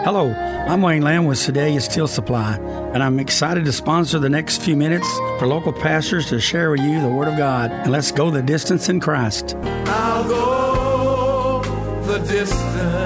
Hello, I'm Wayne Lamb with Sedalia Steel Supply, and I'm excited to sponsor the next few minutes for local pastors to share with you the Word of God. And let's go the distance in Christ. I'll go the distance.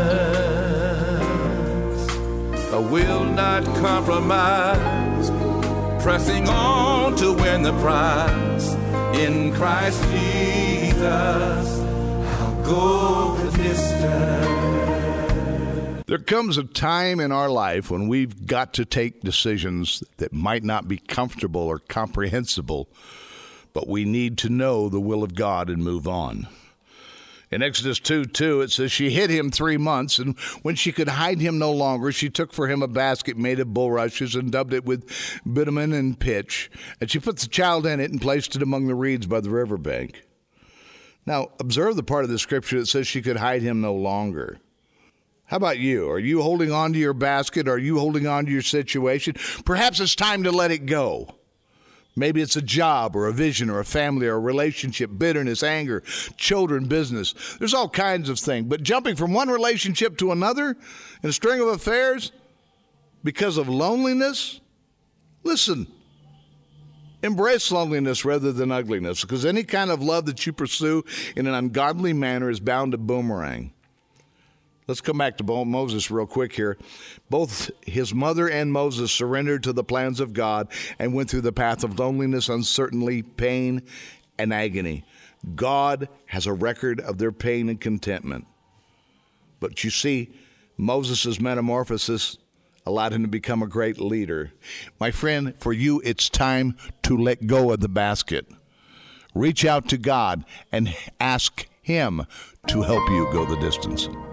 I will not compromise, pressing on to win the prize. In Christ Jesus, I'll go the distance. There comes a time in our life when we've got to take decisions that might not be comfortable or comprehensible, but we need to know the will of God and move on. In Exodus 2:2, it says, she hid him 3 months, and when she could hide him no longer, she took for him a basket made of bulrushes and dubbed it with bitumen and pitch, and she put the child in it and placed it among the reeds by the riverbank. Now, observe the part of the scripture that says she could hide him no longer. How about you? Are you holding on to your basket? Are you holding on to your situation? Perhaps it's time to let it go. Maybe it's a job or a vision or a family or a relationship, bitterness, anger, children, business. There's all kinds of things. But jumping from one relationship to another in a string of affairs because of loneliness? Listen, embrace loneliness rather than ugliness, because any kind of love that you pursue in an ungodly manner is bound to boomerang. Let's come back to Moses real quick here. Both his mother and Moses surrendered to the plans of God and went through the path of loneliness, uncertainty, pain, and agony. God has a record of their pain and contentment. But you see, Moses' metamorphosis allowed him to become a great leader. My friend, for you, it's time to let go of the basket. Reach out to God and ask Him to help you go the distance.